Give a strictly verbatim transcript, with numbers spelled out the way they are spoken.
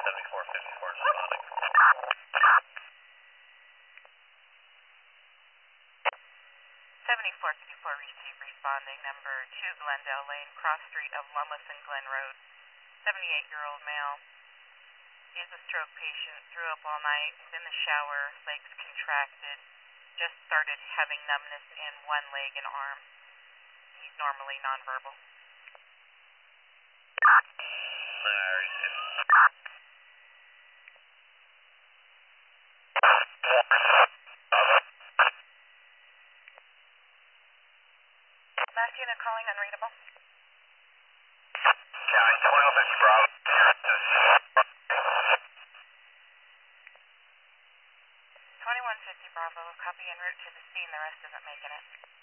seventy-four fifty-four is responding. seventy-four fifty-four received responding, number two Glendale Lane, cross street of Lummis and Glen Road. seventy-eight-year-old male. He is a stroke patient, threw up all night, was in the shower, legs contracted, just started having numbness in one leg and arm. He's normally nonverbal. I received. Last unit calling unreadable. County twenty-one fifty Bravo. twenty-one fifty Bravo, copy en route to the scene, the rest isn't making it.